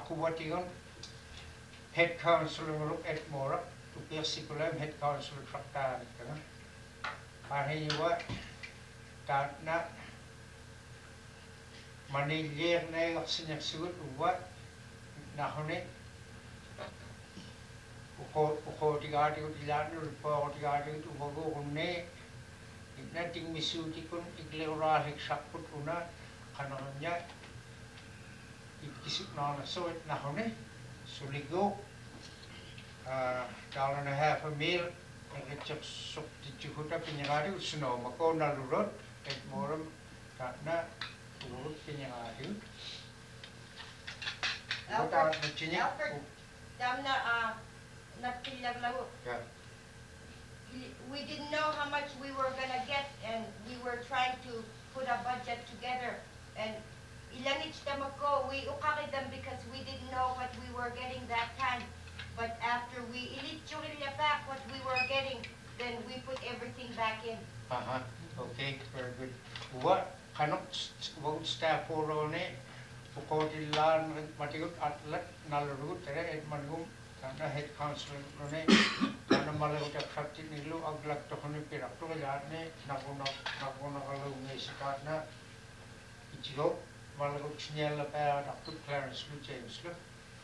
Kuwatigon, head councillor at Mora, to Persiculum, head councillor Traktan. Ahiwa, Tatna, Manilier Nail Sinexud, what Nahone, Ukotigati, Latin, Reportigati, Uvogone, Ignating Misutikun, Iglera, Hexaput Una, Canania, Ikisuknana, so it Nahone, Suligo, $1.50 a meal, and it just put up in Yadu, Snow, Macona Road, at Morum, Tatna, Wood, Pinyadu. Albert, Damna, not Yeah. We didn't know how much we were gonna get, and we were trying to put a budget together. And ilanich tamako, we ukaki them because we didn't know what we were getting that time. But after we ilitchurilla back what we were getting, then we put everything back in. Okay, very good. What kanok won't staff for on it? Ukotilan matigut atlet nalarut tere manum karena head councillor ne karena malah udah praktik nilu aglak tohoni pirak tu jahatne nakuna kalau ngesikatna ichiro malah udah lepas Dr. Clarence Lu James Lu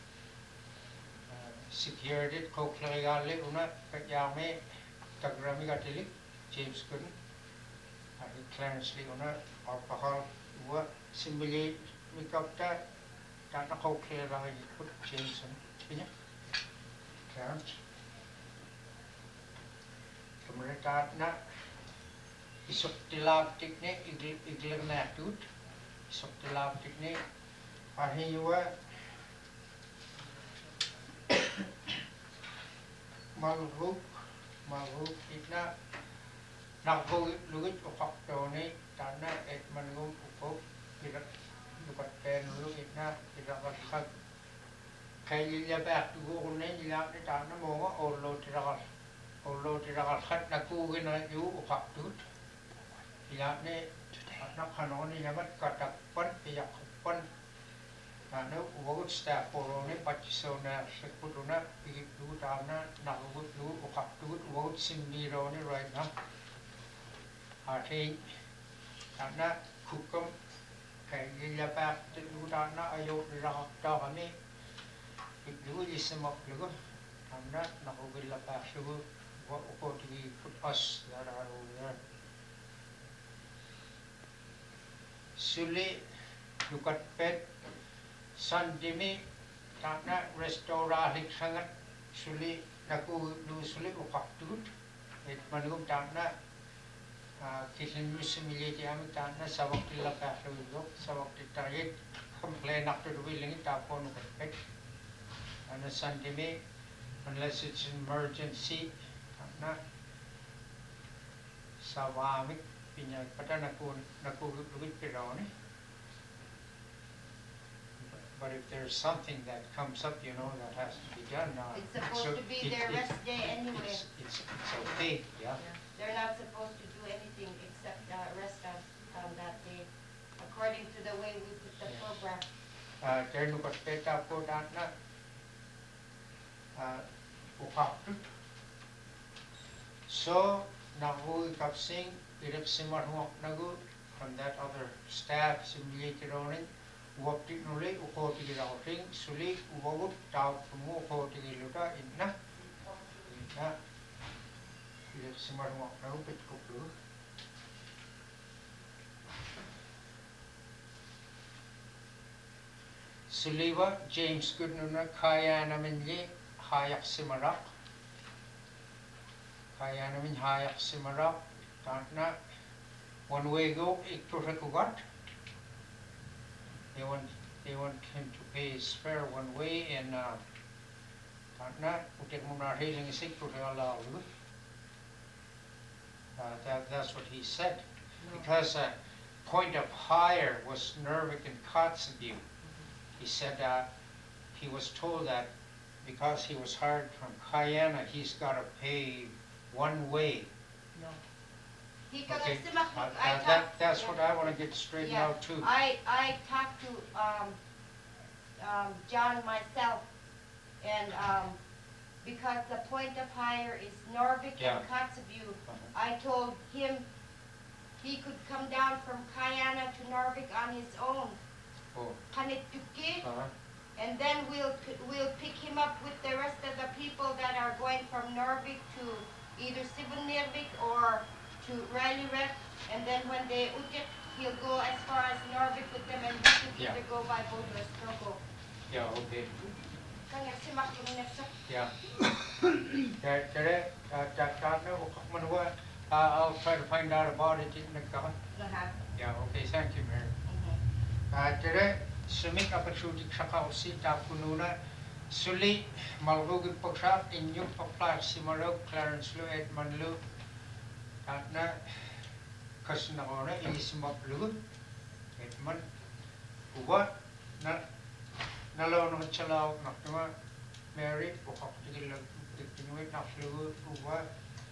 security ko klarigale una kayame tagrami katili James kun hari Clarence Lu una alcohol wa simbili mikapta karena ko klarigale put James punya Clarence kemudian na isok tilaptik ne igler na tut isok tilaptik ne ahiwa malhub itna nakbo lugut ufakto ne tana et manum ufok irak lukat pen lu itna irak khag kaya back to go ne nilak ne tana mo ollo tirakal khat naku gina yu ufaktut ilak ne nak kanoni yamat katak pan piyak pan Tana uwagut staff poro ne pachisona sekutuna pigit du tana nakugut du ufaktut uwagut simbiro ne right now hati tana kukum kaya back to du tana ayo tirakal kami itu disemak lugu tana nakugut lapak sugu wa ukoti put us dararu ya suli dukat pet Sandimi tana restorasi sangat suli naku lu suli ufaktut et manum tana kisin musimili kami tana sawak tilaka lu sawak titayit komplain after the willing tapon pet ana Sandimi unless it's an emergency tana sawamik pinya pada naku lubit pirone. But if there's something that comes up, you know, that has to be done now. It's supposed to be their rest day anyway. It's okay, yeah. They're not supposed to do anything except rest on that day, according to the way we put the program. Ternu peta po dana ufaktut. So nahu kapsing irip simar huak nagu from that other staff simulated on it. Waktu nule ukoti ring suli uwagut tau temu ukoti luta inna ilek semar mo naru pet koplu suliwa James Goodnuna kaya namin ye hayak simarak tantna one way go ikto kugat. They want him to pay his fare one way and that's what he said. Because point of hire was Nervik and Kotzebue. He said he was told that because he was hired from Kayana, he's got to pay one way. No. Okay. That's what I want to get straightened out too. I talked to John, myself, and because the point of hire is Norvik Yeah. and Kotzebue, I told him he could come down from Kayana to Narvik on his own, Oh. Panituki, Uh-huh. and then we'll pick him up with the rest of the people that are going from Narvik to either Sibunirvik or to Rallyrek, and then when they utik, he'll go as far as Narvik with them, and we could Yeah. either go by boat or Stogo. Yeah, okay. Kanya si Makunesa. Yeah. I'll try to find out about it in the car. Yeah, okay, thank you, Mary. Today, Sumik Apachudik Shakausi Tapununa, Suli, Malrugi Pokshat, in New Poplar, Simaro, Clarence Lu, Edmund Lu, Atna, Kasinarona, Elismop Lu, Edmund, what? Nalon Chala, Nakuma, Mary, Pokatil, the Inuit Naflu, what?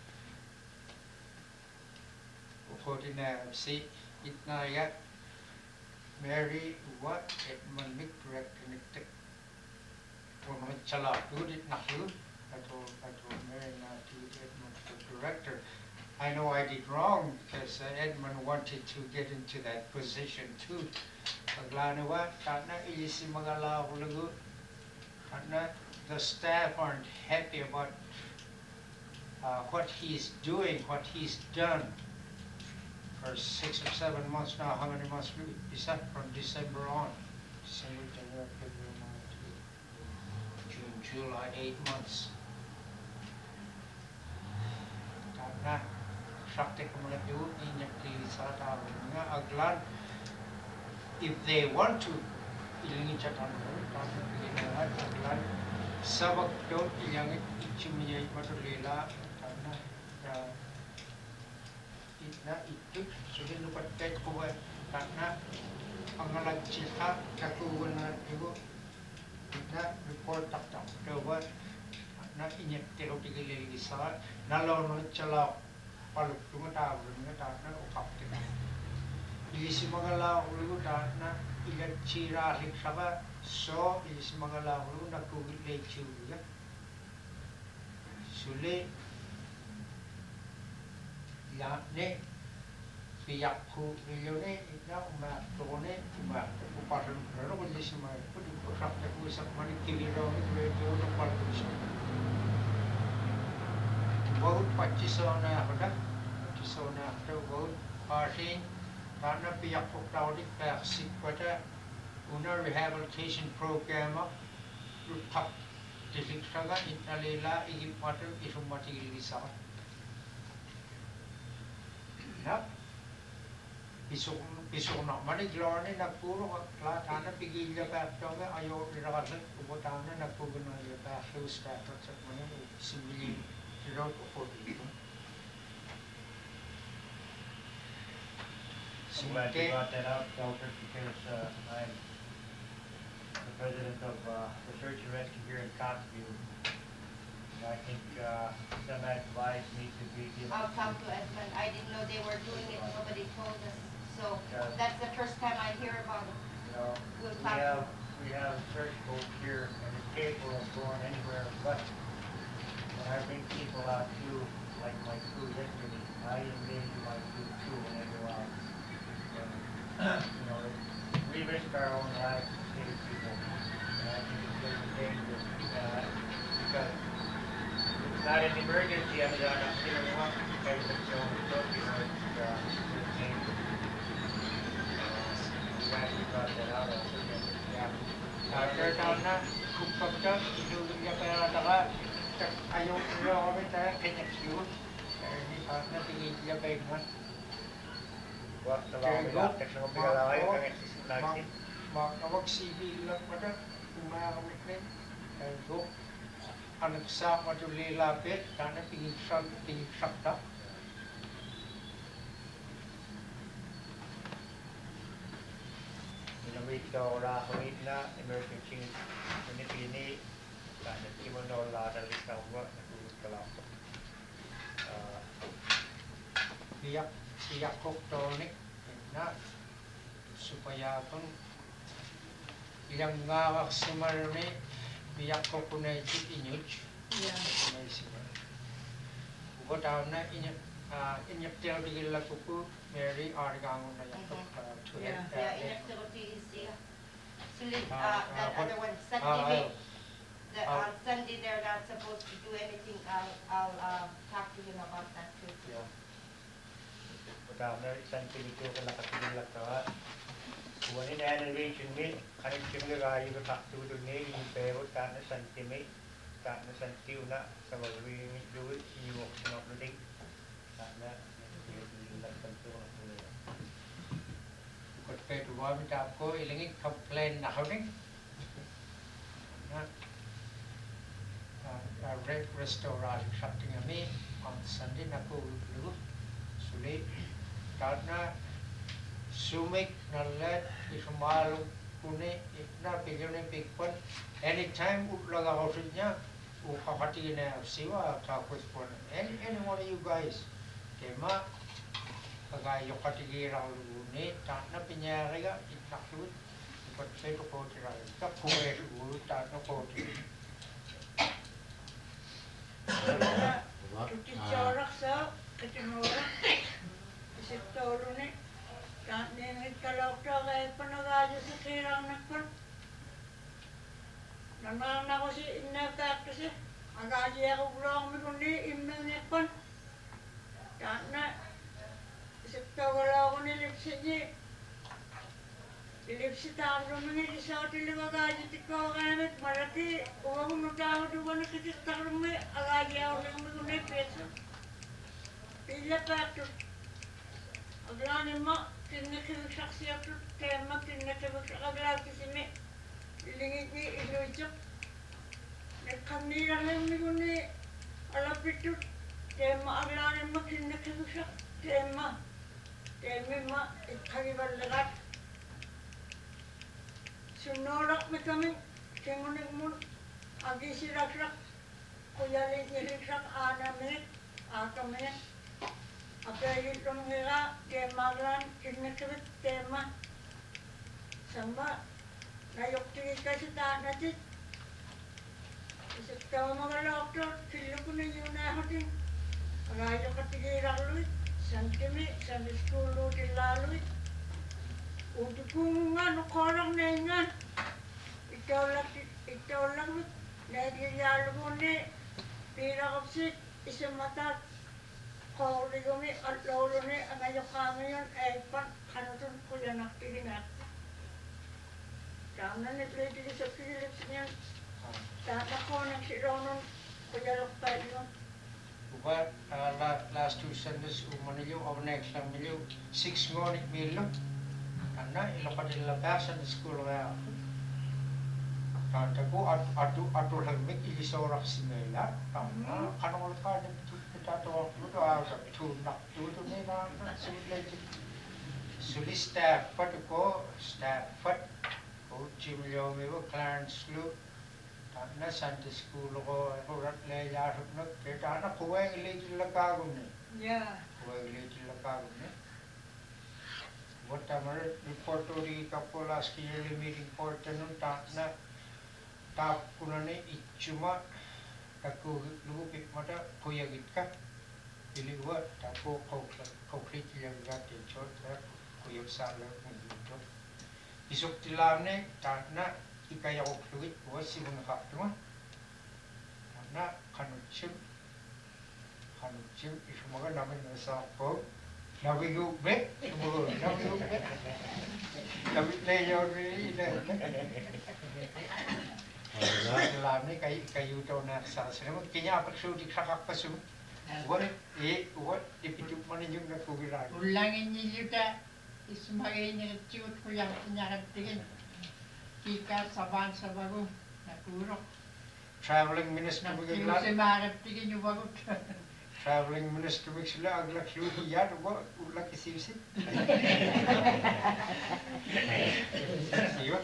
Fortina, see, it now yet. Mary, what? Edmund Nick, reconnected. Chala, do it not you? I told Mary not to Edmund, the director. I know I did wrong because Edmund wanted to get into that position too. Aglanuwa, Katna, Ilisi Magala, Hulagu, Katna, the staff aren't happy about what he's doing, what he's done. For 6 or 7 months now, how many months is that from December on? December, January, February, March, June, July, 8 months. Karena praktek mengaku injak di sana aglan, if they want to ilangi catatan karena begini aglan sabak dot ilangi ichumiyai matulela karena na itu sudah dapat tek kuat karena pengalat cita kakuan ibu na report tak coba na inyak teruk digilil disal nalau no cala paluk cuma tahu na ukap kita ilisi magala ulu na ilat cira lik saba so ilisi magala ulu na kugil lechu ya sule ya ne pihak ku milione ina uma tone uma upasan raro boleh semua ku di pusat ku sak mani kiri ro ni radio no palus बहुत 2500 na ada 2500 na ada बहुत party karena pihak poktaudi persik pada una rehabilitation program rupak difiksaga inalela igip matu isumati gilisa na pisok nak mani glorne nak puro kla tana pigilya pa tonga ayo irasan ubotana nak puguna ya pa host pa sak mani simili ro ko dito. I'm glad you brought that up, Delbert, because I'm the president of the Search and Rescue here in Kotzebue. I think some advice needs to be given. I'll talk to Edmund. I didn't know they were doing it. Nobody told us. So that's the first time I hear about it. You know, We'll we have search boats here and it's capable of going anywhere, but when I bring people out too, like my crew yesterday, I engage my crew too when I go out. And, you know, we risk our own lives to save people. And I think it's very dangerous because it's not an emergency. I'm not everything's going to go, you know, it's dangerous. I'm glad you brought that out also. Yeah. After na kupagka idulya pa taka ayaw niyo kami tayo connection. Ni na tingilya pa igman. Waktu lalu praktek sama pegawai kan lagi. Makawag CV lang pada umakamit na go anak sa madulilapit kana tingin sakta. Minamit ka ora kulit na emergency ini kana kimono la dari kawa natulog ka lang. Siyak koktonik na supaya pun ilang nga maksimar ni biyak ko kunay chit inyuch. Yeah. Kunay siya. Ugo tao na inyak tiyaw digil la kuku Mary argangon na yakap to Yeah. Yeah, inactivity is sulit, that other one, Sunday, Sunday they're not supposed to do anything. I'll talk to him about that too. Yeah. Pertama sentimeter kalau kata dia kata, bukan ini elevation ni, kan cuma gaya itu tak tu tu ni, ini perut karena sentimeter, karena sentimeter nak sebab ini dulu ini waktu nak berding, karena ini nak sentimeter nak berding. Kot pe tu wa mi tap ko ilingi complain na hawing. Na restaurant something ami on Sunday na ko lu sulit karena sumik na let ismalu kuni itna pigone pigpon anytime utlaga hosnya ukakati na siwa tapos pon any one of you guys kema pagay katigira ni tanna pinyariga itakut kot pe to ko tira ka kuwe ru tanna ko tira Tuti corak sa ketenuran. Isip tolo ni. Nengit kalau kaya panagaja sa kirang nakpan. Nanang na ko si inakak kasi. Agaji ako bulang mi kundi imnang nakpan. Tanna isip tolo ako nilipsi niya. Ilipsi talo mga isa tilibagaji tikaw kamet malaki uwag mutaho duwa na kitistak rumi agaji ako lang magunay peso. Pila pato. Aglani mo kinakibigsak siya to tema kinakibigsak aglaki si me. Ilingit ni ilujuk. Nagkamila lang magunay alapit to tema aglani mo kinakibigsak tema. Tema ma ikagibalagat. Sunorak mi kami, kingunik mo, agi sirak-rak, kuyalik nilik-rak, minit, minit. Apayit lang nila, temaglan, kinakibit, tema. Samba, nayok-tigit kasi natit. Isip tawa mga doktor, kilo ko na yun na hating. Agayo katigirak luit, santimi, sandi skulo tilaluit. Untuk kungan korang nengan, ikaw lang nagyayalo mo ni pira kapsit isang mata kauli kami at lolo ni ang ayaw kami yun ay pan kanutun ko yan nakikinig tama na play dito sa Philips niyan tata ko nagsiraw nun kuya lakpay yun. But last two Sundays umanilyo o next lang milyo 6 ngonit milyo. Karena ilokat ilabasan di sekolah ya. Kata ko atu lagmik ilisorak si Mela. Karena kanong lakad kita to to asa to nak to ni na sulit Stafford ko Jimmy mi ko Clarence Lu. Karena Sunday school ko rat le ya nak kita na kuweng ilil lakagon ni. Yeah. Kuweng ilil lakagon ni. Whatever report to the couple last yearly meeting for tenun na tap kuna ni ichuma taku lupit mata kuyagit ka ili wa tapo complete yang gatin chot kuyag sala nito isok tilane na ikaya ko fluid was si mga kaptuma na kanuchim isumaga namin sa po nabigo be nabigo be nabit layo rin Alam ni kayu tahu nak sarasnya, kenya apa sudah kakak pasum, what ipituk mana juga nak kubiran. Ulangin niyo juta, ismagay niya ciut ko yang pinakatigin. Kika saban sa bago, nakurok. Traveling minister bagaimana? Nakiusin makakatigin yung bago. Traveling minister bagaimana? Agak sudah ya, ulah kisih-kisih. Iya.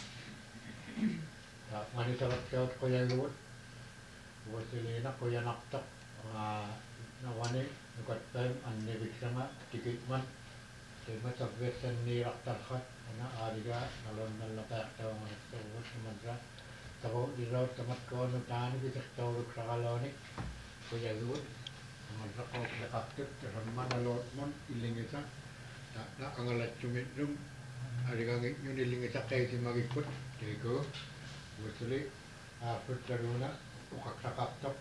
Manisarap-sarap ko yung luwot. Buwan sila ko yung naktak. Nawani, nukat time, ang nibig sama, tikit man. Mata vesen ni raktarhat ana ariga nalon nalapek taw ngatawat manra tawo di laut tamat ko no tani bi taw kragaloni ko yagut manra ko kakaktik terman nalot mon ilingisa ta angalat cumit dum ariga ngi ilingisa kay ti magikut tego butuli afut taruna ukakaktak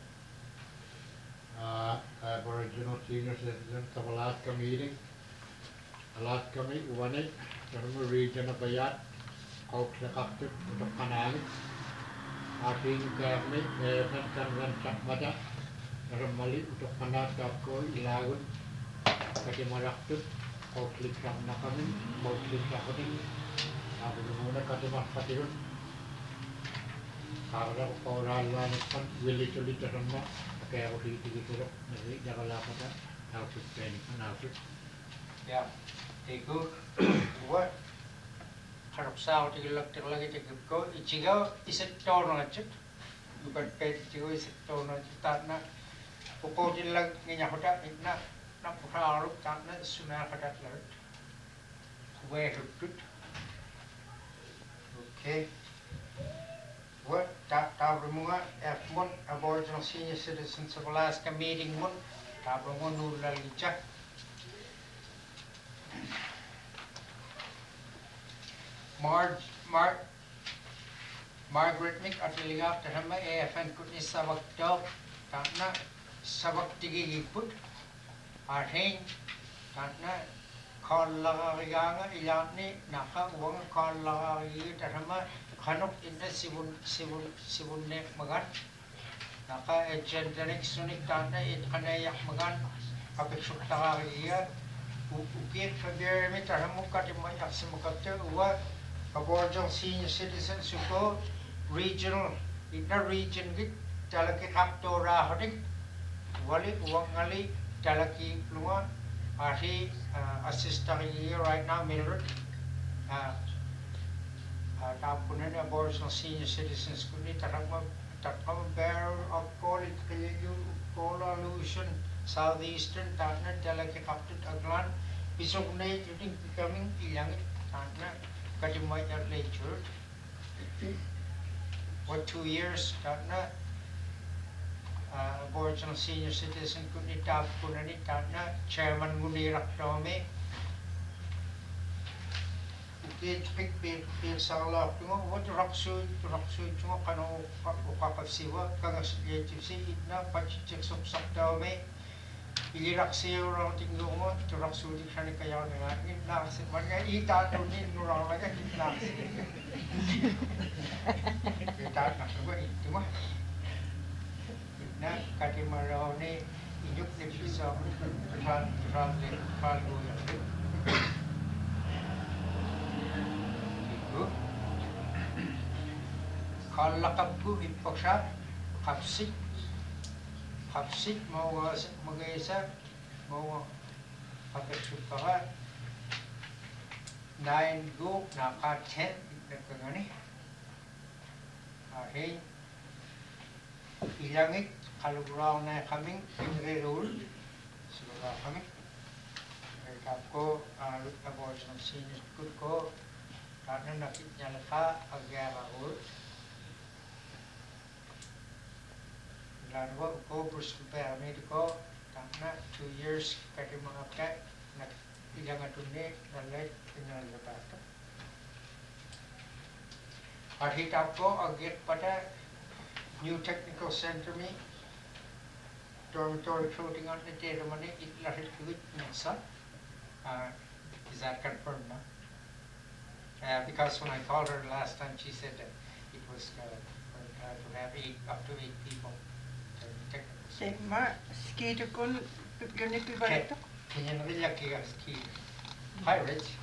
Aboriginal senior citizen Alaska meeting Alaska kami uwanay karena region na bayat kau sekaktif untuk kanali ating kami kan mata mali untuk kanal ko ilagun kasi maraktif kau klik na kami kau klik na kami ako muna kasi makatiyun karena kau ralan kan wili-wili terima kaya ako dito nari nakalakata outfit training kan outfit Yeah, they go what? Harap sao tigilak lagi tigil ko ichigo isip tono chip. Bukan pet ichigo isip tono chip na uko dilag nginya hoda na puharu na suna hoda lar. Where good. Okay. What tabrunga F1 Aboriginal Senior Citizens of Alaska meeting one tabrunga nulalicha. Margaret Mick at Lingap Tahama AFN Kutni Sabak Dog Tana Sabak Tigi Put Arhain Tana Kallaganga Ilani Naka Wang Kallagi Tahama Hanuk in the Sibun Nek Magan Naka Agentanic Sonic Tana in Hanayak Magan Apexutagaria Ukir February Tahamukatimay Aksimukata Uwa Aboriginal Senior Citizens who go regional in the region with Talaki Kaptora Hodik Wali Wangali Talaki Pluma Ahi assistant here right now Mildred Tapunan Aboriginal Senior Citizens Kuni Takama Barrel of Coalition Southeastern Tana Talaki Kaput Aglan Pisokne becoming young Tana Katimay later. For 2 years, Tana Aboriginal Senior Citizen Kunitap Kunani Tana Chairman Munirak Tome. Ukit pick Bill Sala, what Raksu Chuma Kano Kakasiwa, Kangas Yativsi, Itna, Pachichik Saptame. Ilirak siya orang tinggal mo, turak sulit siya ni kaya nga, nagsin man nga itatunin nurang lagi nagsin. Itat na itu mah. Na katimaraw ni inyuk ni bisa turan palu yang itu. Kalau lakapku ipaksa Hapsit mau magaysa mau kapagsupaga 9 go naka 10 nagkagani ahin ilangit kaluguraw na kaming pinrerul siguro kami kaya ko Aboriginal Senior ko karena nakit niya laka agyara ul Lalu ko bersumpah Amerika karena 2 years kaki mengakai nak ilang atunne nalai tinggal lepas. Arhitap ko agit pada New Technical Center mi dormitory floating on the day money it lahir kuit nasa. Is that confirmed now? Because when I called her last time, she said that it was to have up to 8 people. Sigma, skito kun ganito ba ito? Kanya na rin laki ang ski. Hi, Rich.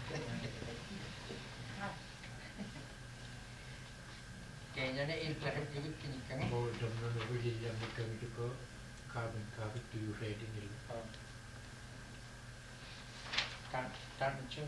Kanya na ilahip yung kinikang. Mau jam na nabili yang kami juga carbon tu rating itu. Tan cun.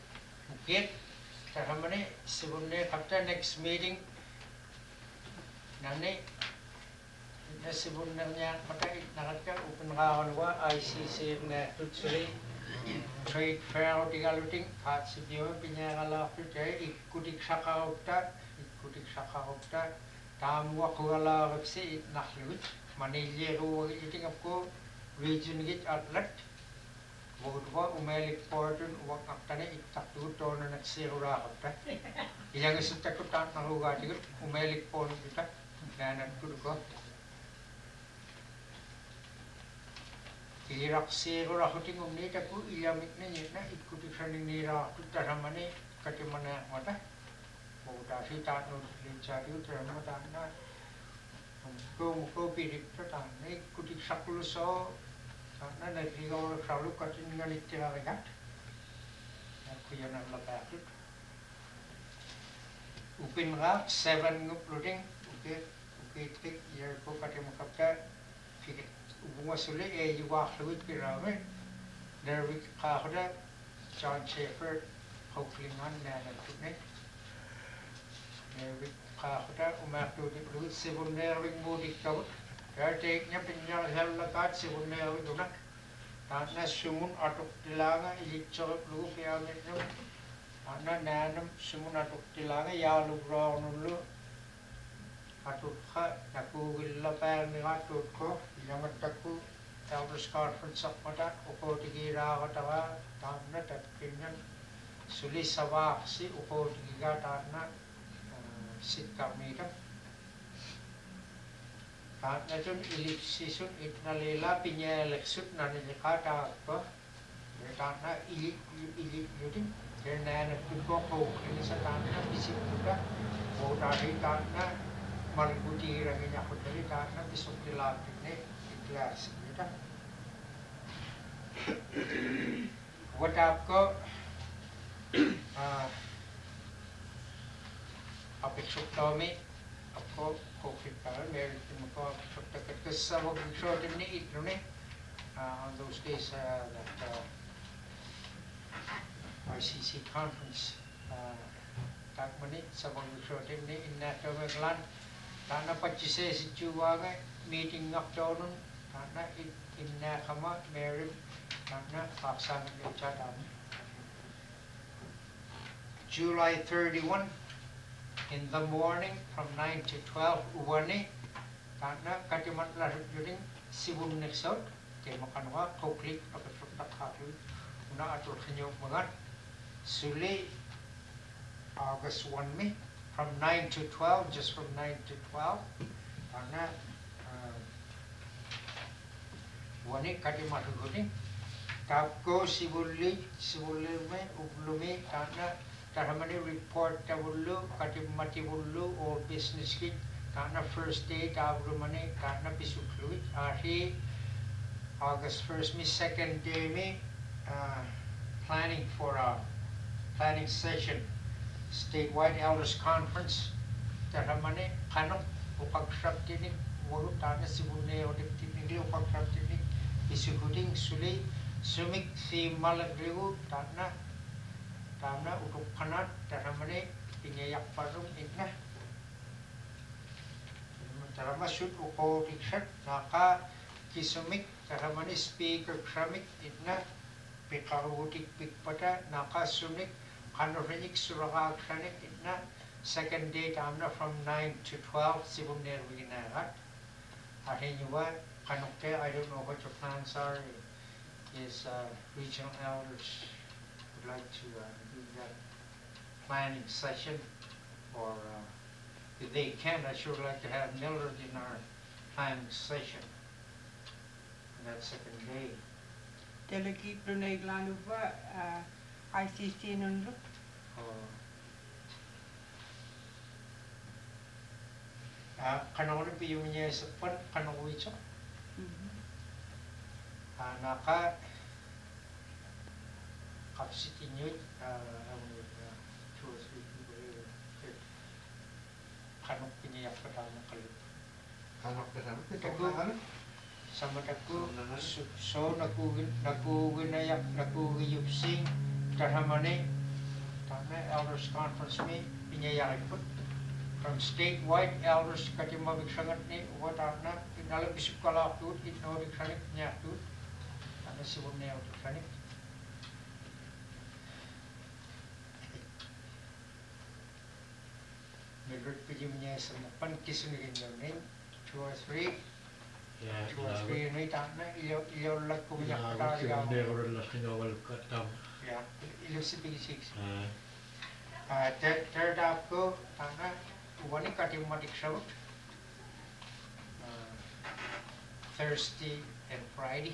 Okay, Tahamani, Sibunne, after next meeting, nani nasibun na niya makai nakatka open kakalwa ICC na tutsuli trade fair tigaluting at si Dio pinyakalapit ay ikutik sakaupta tamwa kuala kapsi naklut manilero iting ko region git atlet Wagwa umelik portun wag aktane itaktu tono nagsirura kapta yang isutakutan naruga tigul umelik portun kita nanan kuduko Irak sirura huting umnita ku ilamik na na ikutik sa nira tutaramane katimana mata Boda si tanu lincari utamata na ko pidik tatane ikutik sakuluso Karena dari orang selalu kacau dengan istilah regat, aku yang nak lepas itu. Upin rak 7 nguploading, upik ya ko kacau makapta, fikir ubunga sulit juga fluid piramid. Dari kahda John Schaefer, Hocklingan dan itu ni. Dari kahda umat tu di fluid sebenarnya mudik kau. Teknya pinyal hel lakat sebenarnya itu nak, karena sumun atuk tilanga ilicor lu piamit tu, karena nanam sumun atuk tilanga ya lu brown lu, atuk ha aku gila pan ni atuk ko, yang aku elders conference apa dah, uko tigira katawa, karena terkinan sulis sabak si uko tigira karena sit kami kan. Karena itu ilipsisun itnalela pinya leksut nani kata apa karena ilip jadi karena itu kok ini sekarang bisa juga mau dari karena malibuti ranginya aku dari karena besok dilatih nih kelas gitu buat aku apa sukami aku COVID para meron din mo because what we showed in the on those days that ICC conference tak menit sa what we showed in that Maglan karena pagkise si Chuwaga meeting nocturne karena in na kama meron karena paksa ng chatang July 31 in the morning from 9 to 12 uwani karena katiman larut juring sibun nexot kay makanwa koklik pagkatut nakhalu una atur kanyo mga suli August 1 me from 9 to 12 just from 9 to 12 karena wani katiman juring tapko sibuli me ublumi karena Taramani report tabulu, katimati bulu, or business kit, karena first day tabrumani, karena pisukluit, ahi August 1st, me second day me planning for a planning session, statewide elders conference, taramani kanong upagsap tinik, walo tana sibune o tinik upagsap tinik, pisukuding suli, sumik si malagriu, Tana untuk kanat taramani pinyayak parung itna. Tarama shoot uko tikshat naka kisumik taramani speaker kramik itna pikarutik pikpata naka sumik kanorenik suraka kranik itna second day tamna from 9 to 12 sibum nerwinarat. Ahinyuwa kanokte I don't know what your plans are is regional elders would like to do that planning session, or if they can, I sure like to have Millard in our planning session on that second day. Delegate Brunei Glanuva, ICC Nundu. Kanawin pa yung niya sa pan, kanawin siya. Naka kapsitin yun, kanok piniyak pa tayo ng kalit. Kanok ka sana? Ito sama taku, so naguginayak, nagugiyupsing, tahamane, tama, elders conference me, pinyayakin po. from statewide elders katimavik sangat ni watarna inalam bisip kalak tut itnodik sanik nyak tut ana sibum ne odik sanik Mildred pijim niya sa napan kisunigin yung ning 2 or 3 Ja, 2 or 3 ni tana iyo lag kumiyak ja, patari se on ang neuvon lasken oval katam. ya iyo si basics third half ko tana wani katimadik saut Thursday and Friday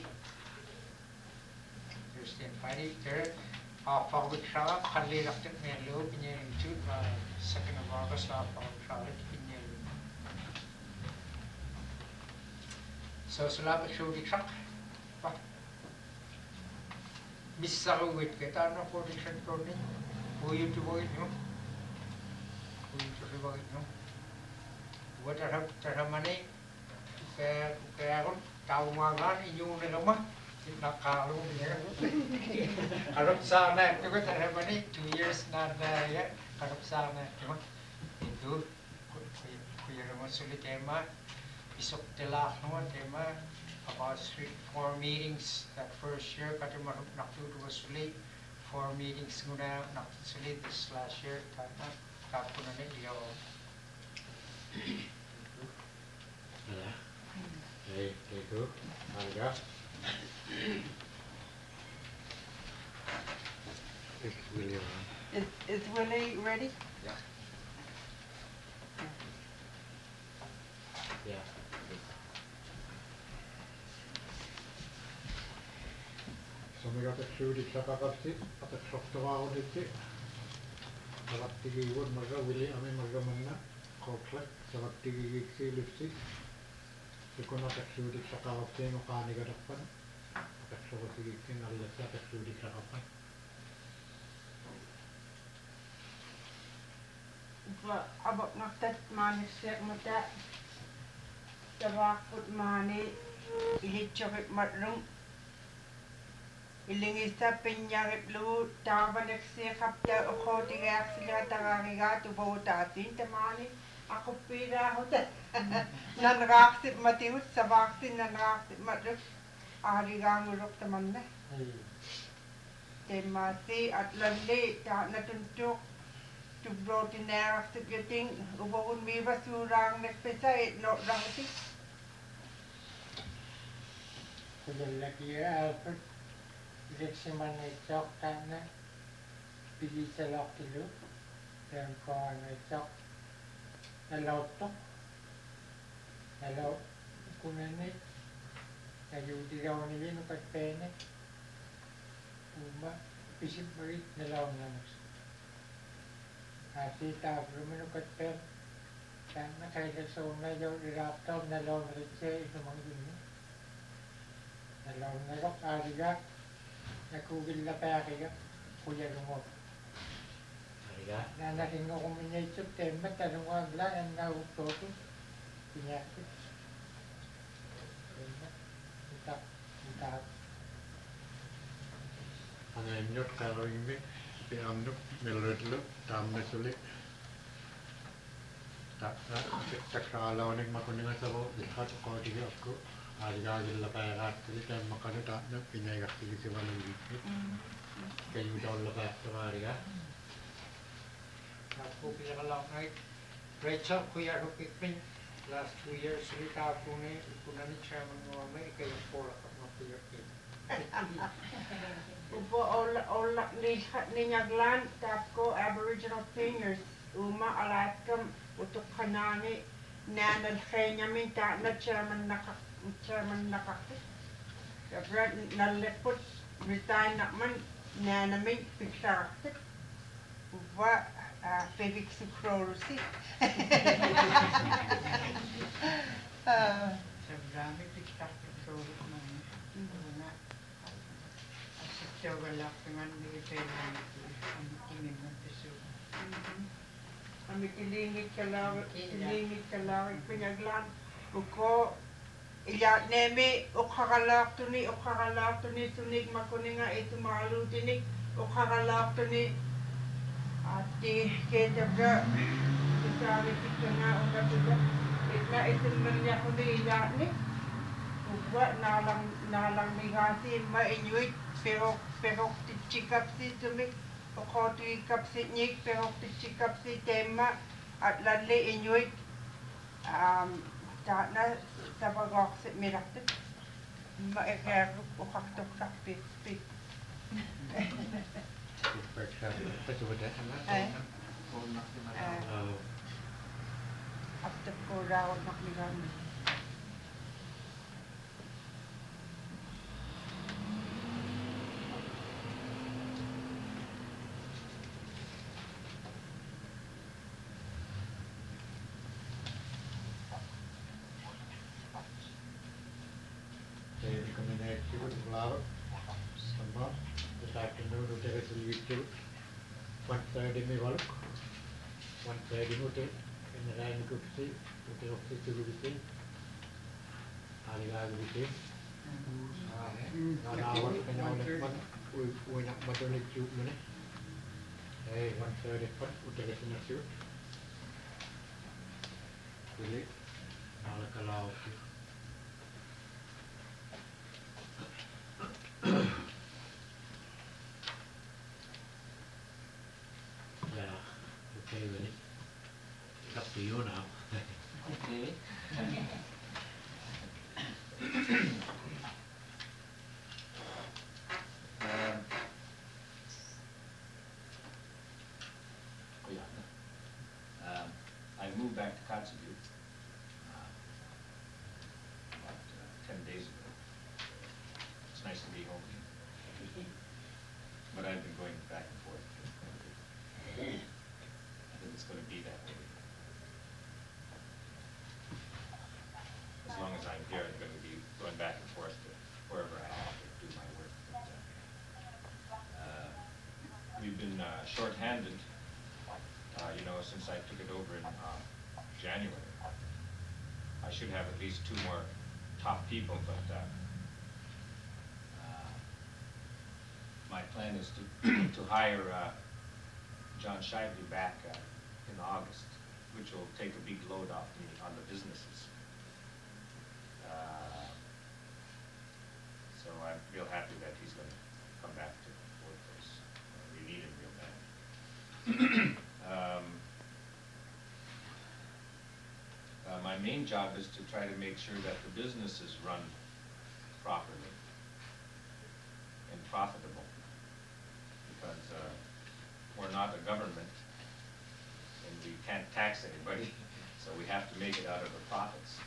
third half of the shop kali lakit melo pinya itu 2nd of August half of the shop pinya so selamat show di truck pa bisa wait kita na production ko ni puyu tu boy no puyu tu boy no what are mane kaya kon tao mangan inyong na naman nakalo niya harap sana itu ko tara mane 2 years na ya harap sana itu kuya naman sulit tema isok tela naman tema about 4 meetings that first year kati marap naktuto was sulit 4 meetings muna naksulit this last year tapos na niya Ja. Hei, itu, harga. Is William. Is Willie ready? Ja. Somiga teksuudik sakakapsi, atak soktovaauditti. Savattigiivun marga Willi ame marga manna koklak savattigigiksi lipsi. Sikuna teksuudik sakakapsi nukaanigadappan. Atak sovattigiksi nallessa teksuudik sakappan. Abak naktat manis siya mata. Tabakut mani ilitsokit matrung. Ilingisa pinyarip lu tabanek siya kapta ukotigayak sila tagariga tubautatin tamani. Ako pira ho ta. Nanraksip matiut sa vaksin nanraksip matrung. Arigang urok taman na. Temasi at lali ta natuntuk. Tubroti naraksip yating ubawun miwa surang nekpesa no rangsi. lagi Albert Leksiman itsok tana pili sa lokilo dan ko itsok nalaw to nalaw kunani nayudi daw nila no katpene uma pisip marit nalaw namas ati tabro mo no katpen tana kaya sa una yaw laptop nalaw marit siya isumang yun nalaw narok ariga nakugil na pake ka kuya lumot Harga. na naking ako minya itsuk tembat tanong agla ang nautoto pinyakit tembat utak Ananyot karoimik piamnuk melodlu tamne sulit. Tak takralawanik makuninga sabo lihat ko tiga aku harga gila perak kita makan tak nak pinjai kaki kita malu gitu. Kayu jauh lepas tu harga. aku pinakalang ay Rachel kuya rupikpin last 2 years ulit ako ni ikunan ni chairman ng may kayo pola ka mga kuya pin Upo ola ni nyaglan tapko Aboriginal Fingers uma alaskam utuk kanani nanal kanya minta na chairman nakakit. Kapag nalepot resign naman nanamay piksakit. Upa Felix Sucrolosi. Sabrami piksakit so man. Una. Asya wala kangan ni tayo ang tingin ng piso. Kami kilingit kalawit pinaglan. Uko iya neme ukakalak to ni tunig makuninga ito malu dinig ukakalak to ni ati kaya sabi kita nga una sila. Itna itinman niya ko nila ni. Ugwa nalang migasi mainyuit pero tichikap si tumik. Pokot ikap si nyik pero tichikap si tema at lalli inyuit. Na sa bagok si mirakit. Maikero ukaktok sakpit. After ko rawag nakmigami. Saya recommended you to flower. Samba, this afternoon to take a little 1:30 में वालों 1:30 में उठे इन राइन को किसी उठे office से भी किसी आगे भी किसी ना आवाज़ करने वाले मत वो ना मत उन्हें चूप मने 1:30 पर उठे किसी न चूप बोले नाला कला office Okay, then it's up to you now. Okay. I moved back to Kotzebue about 10 days ago. It's nice to be home again. But I've been going back and forth. I think it's going to be that way. As long as I'm here, I'm going to be going back and forth to wherever I have to do my work. But, we've been short-handed, since I took it over in January. I should have at least 2 more top people, but my plan is to hire John Shively back in August, which will take a big load off me on the businesses. So I'm real happy that he's going to come back to the workplace. We need him real bad. My main job is to try to make sure that the business is run properly and profitable, because we're not a government and we can't tax anybody, so we have to make it out of the profits.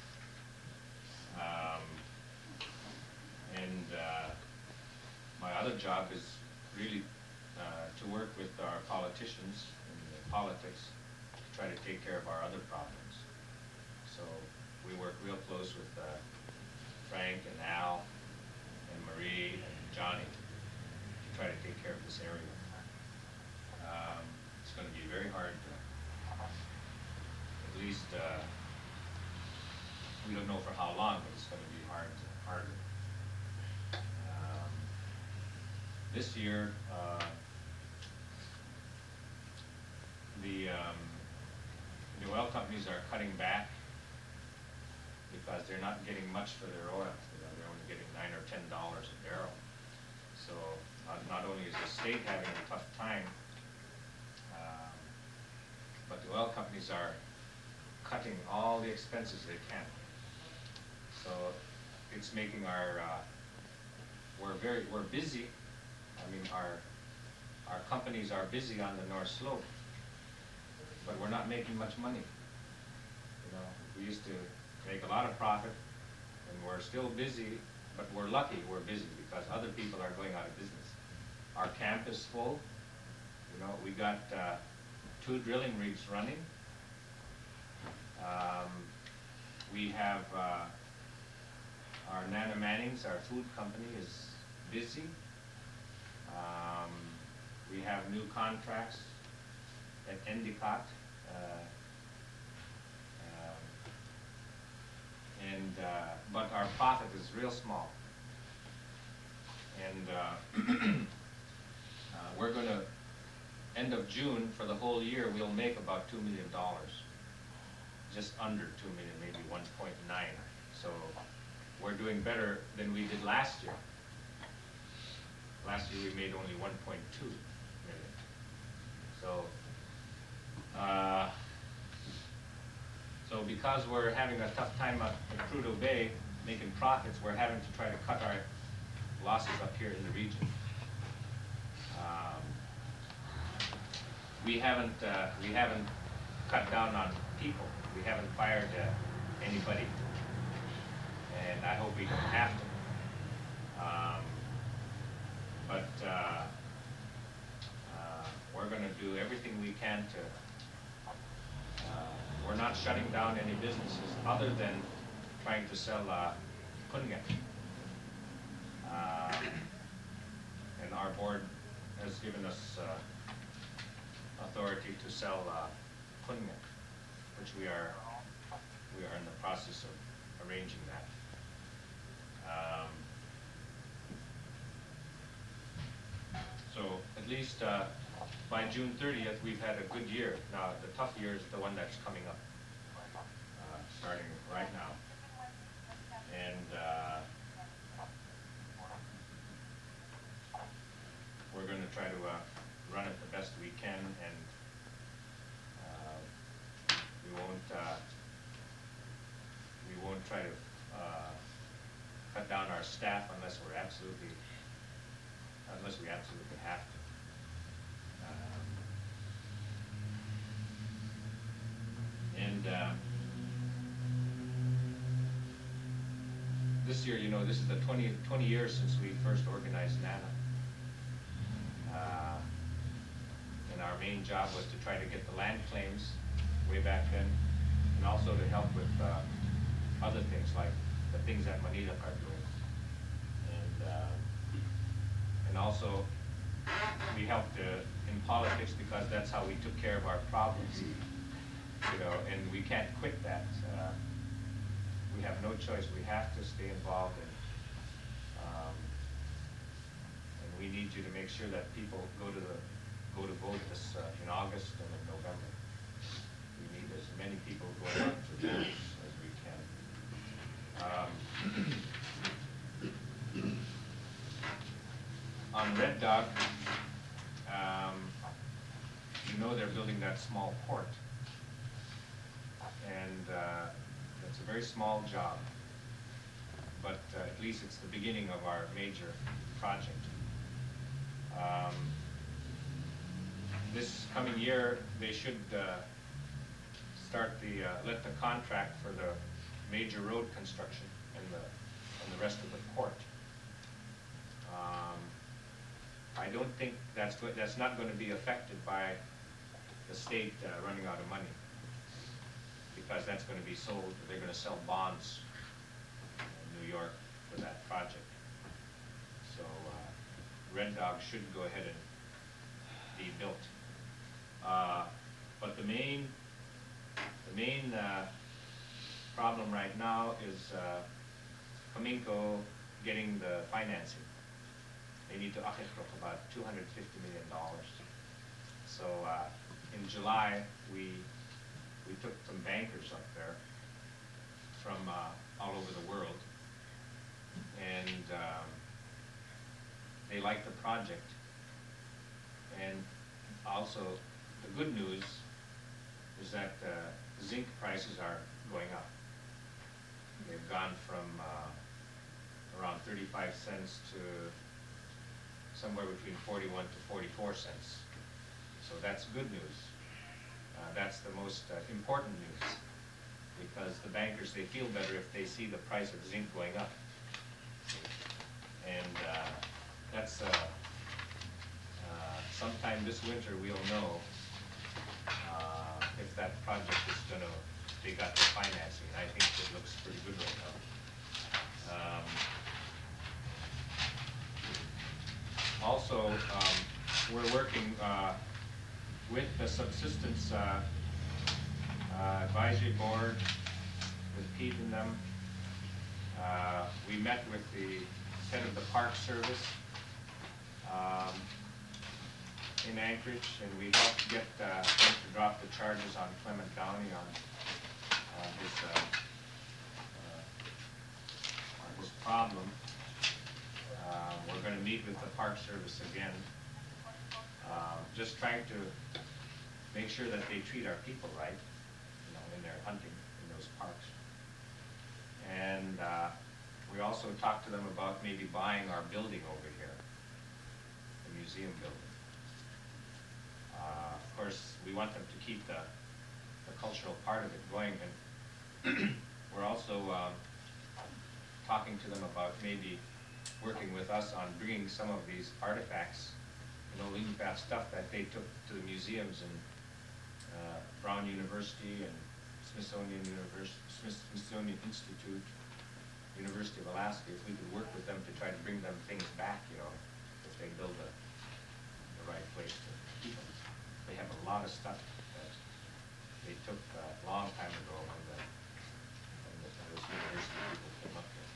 My other job is really to work with our politicians in politics to try to take care of our other problems. So we work real close with Frank and Al and Marie and Johnny to try to take care of this area. It's going to be very hard to, at least, we don't know for how long, but it's going to be harder. This year, the oil companies are cutting back because they're not getting much for their oil. They're only getting $9 or $10 a barrel. So not only is the state having a tough time, but the oil companies are cutting all the expenses they can. So it's making our we're busy. I mean, our companies are busy on the North Slope, but we're not making much money. We used to make a lot of profit, and we're still busy, but we're lucky we're busy because other people are going out of business. Our camp is full. We got 2 drilling rigs running. We have our Nana Mannings, our food company, is busy. We have new contracts at Endicott. But our profit is real small. And we're going to, end of June, for the whole year, we'll make about $2 million. just under 2 million, maybe 1.9. So we're doing better than we did last year. Last year we made only 1.2 million. So, so because we're having a tough time at Prudhoe Bay making profits, we're having to try to cut our losses up here in the region. We haven't cut down on people. We haven't fired anybody, and I hope we don't have to. But we're going to do everything we can to. We're not shutting down any businesses other than trying to sell Kunget. And our board has given us authority to sell Kunget, which we are in the process of arranging that. So at least by June 30th, we've had a good year. Now the tough year is the one that's coming up, starting right now, and we're going to try to run it the best we can, and we won't try to cut down our staff unless we absolutely have to. This year, you know, this is the 20 years since we first organized NANA. And our main job was to try to get the land claims way back then, and also to help with other things like the things that Manila are doing. And also we helped in politics because that's how we took care of our problems. You know, and we can't quit that. We have no choice. We have to stay involved, and we need you to make sure that people go to vote this in August and in November. We need as many people going out to vote as we can. On Red Dog, you know they're building that small port, and it's a very small job, but at least it's the beginning of our major project. This coming year, they should start let the contract for the major road construction and the rest of the port. I don't think that's not going to be affected by the state running out of money, because that's going to be sold. They're going to sell bonds in New York for that project. So Red Dog should go ahead and be built. But the main problem right now is Cominco getting the financing. They need to akikro about $250 million. So in July, we took some bankers up there from all over the world, and they like the project. And also, the good news is that zinc prices are going up. They've gone from around 35 cents to somewhere between 41 to 44 cents. So that's good news. That's the most important news, because the bankers, they feel better if they see the price of zinc going up. And that's sometime this winter we'll know if that project is going to, they got the financing. I think it looks pretty good right now. Also, we're working with the Subsistence Advisory Board, with Pete and them. We met with the head of the Park Service in Anchorage, and we helped get them to drop the charges on Clement Downey on his problem. We're going to meet with the Park Service again, just trying to make sure that they treat our people right, you know, in their hunting in those parks. And we also talked to them about maybe buying our building over here, the museum building. Of course, we want them to keep the cultural part of it going, and we're also talking to them about maybe working with us on bringing some of these artifacts, you know, Lingbat stuff that they took to the museums in Brown University and Smithsonian Institute, University of Alaska, if we could work with them to try to bring them things back, you know, if they build the right place to keep them. They have a lot of stuff that they took a long time ago when those university people came up here.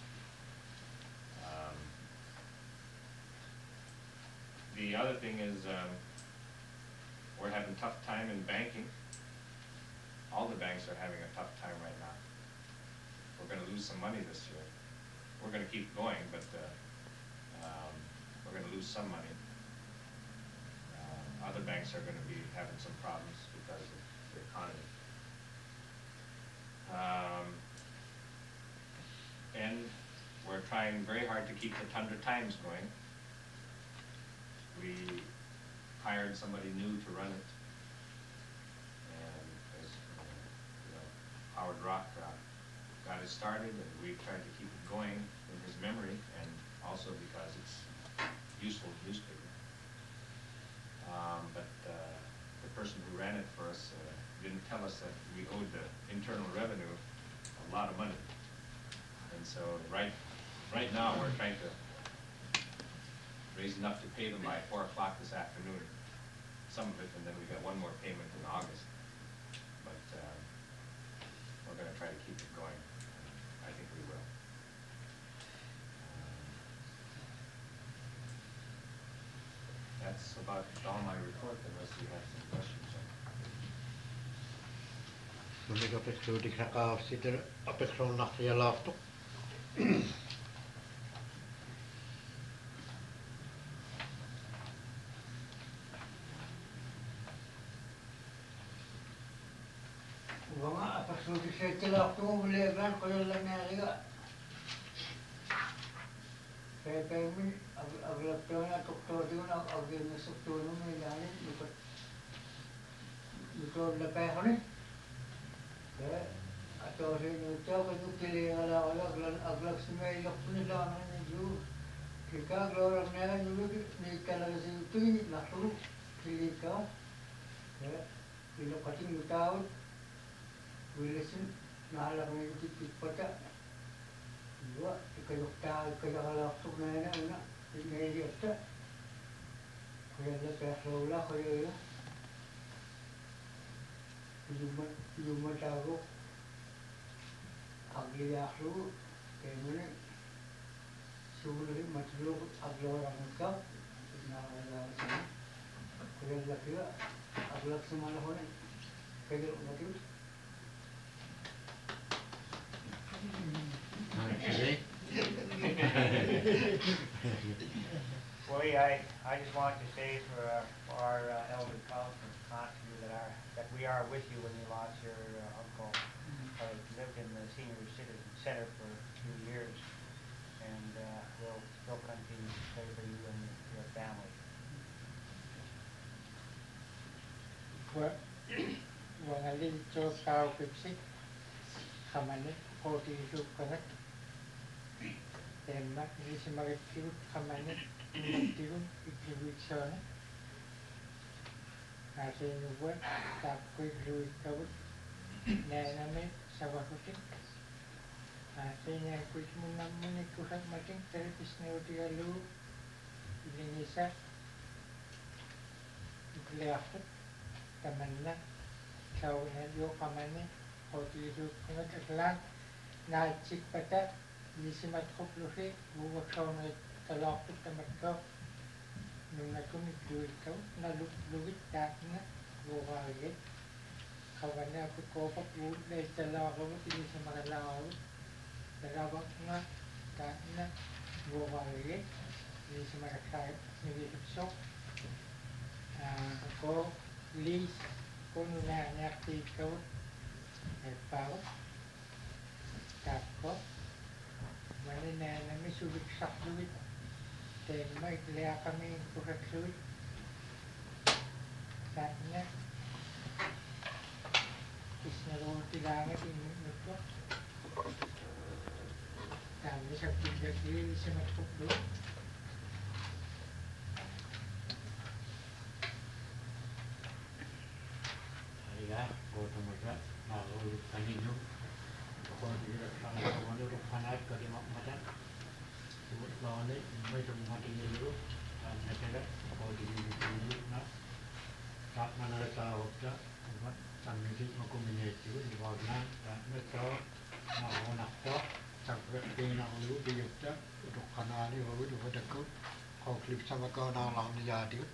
The other thing is we're having a tough time in banking. All the banks are having a tough time right now. We're going to lose some money this year. We're going to keep going, but we're going to lose some money. Other banks are going to be having some problems because of the economy. And we're trying very hard to keep the Tundra Times going. We hired somebody new to run it, and as you know, Howard Rock got it started, and we've tried to keep it going in his memory, and also because it's useful newspaper. But the person who ran it for us didn't tell us that we owed the Internal Revenue a lot of money, and so right now we're trying to raise enough to pay them by 4 o'clock this afternoon, some of it, and then we got one more payment in August. But we're going to try to keep it going. I think we will. That's about all my report, unless you have some questions. Moniga peksudi kaka sitter apekron nakya laptop. Wanga peksudi sitter laptop boleh kan kalau lagi Kaya aglap to na doktor din ang ginasok to no may ganin ito na pa ni kaya ato rin ito kaya kili ala aglap smay lok ni lang ni ju kika glorang na ni kala si tu na tu kili ka kaya kilo kating utaw wilesin nahalak ni tipit pata dua kaya kalak tuk na una ini dia kaya la perola kaya yuma tago agli akhu kaya mana sulit matlo aglo rangka na kaya la kaya aglak semala hone kaya mati Well, I just wanted to say for our elder constable that we are with you when you lost your uncle. I lived in the senior citizen center for a few years, and we'll still continue to pray for you and your family. Well, I didn't talk about it. Come on, 40 years old. Dan ini sebagai tirut kamarnya tirut itu sana. Hasilnya buat tak kuih duit kau, namanya sawah kucing. Hasilnya kuih namanya kuhat macam terus neotia lu ini bisa lihat temannya kau nado kamarnya 40 years old kemudian najik pada Nisi matkop luhe, buwa kau na talakot na matkop. Nung natumit duit kau, nalugit dati na, buwa agad. kawannya aku kopak bu dari celah kamu tidak semangat lau Dalawang nga na buwari ni semangat kaya ni hipsok ako lis kung nangyakti ko pao tako mana na may subik sakluit then may kaya kami kurakluit sana is narutilangit inuto kami sa pindagli sa matpuklo Aliga, otomaga, nahulog kanino. Ako dira sa ano ro panat ka di mata. Tubot lawane, may tumati nilo. Ang natera, ako diri na. Tak mana ta hokta, umat sanggit makuminate yun, di wagna, na to, na onak to. Sampai kena ulu di yukta, untuk kanali ulu di wadakut, kau klip sama kau nalang di jadi.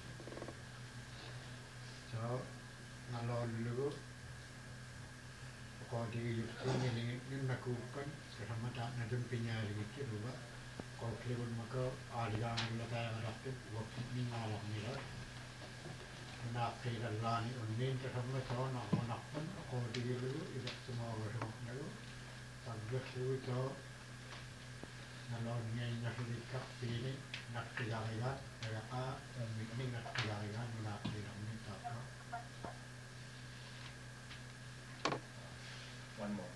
So, nalol dulu, kau di yukta ni nakukan, sama tak nadem pinyari itu dulu, kau klip maka aliran dulu kaya rakit, waktu ni nalang ni lah. Nak kira lani unin sama kau nak onak pun, kau di dulu, idak semua orang dulu. Pagkat ito nalon ngayon na silikak pili nakkilakilan kaya ka may nakkilakilan mula kilang nito ako. One more.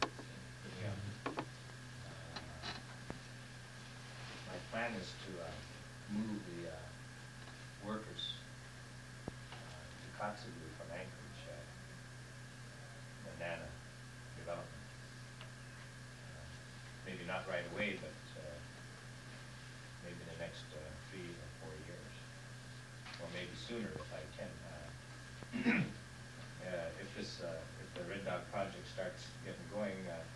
My plan is to move the workers to Kotzebue from Anchorage, banana development. Maybe not right away, but maybe in the next 3 or 4 years, or maybe sooner if I can. If the Red Dog project starts getting going,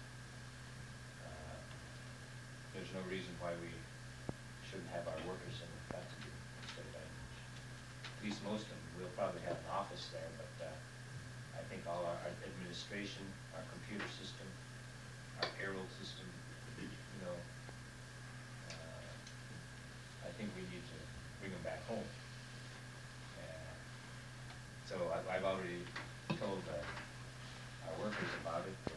there's no reason why we shouldn't have our workers in Kotzebue instead of Anchorage. At least most of them. We'll probably have an office there, but I think all our administration, our computer system, our payroll system, I think we need to bring them back home. So I've already told our workers about it.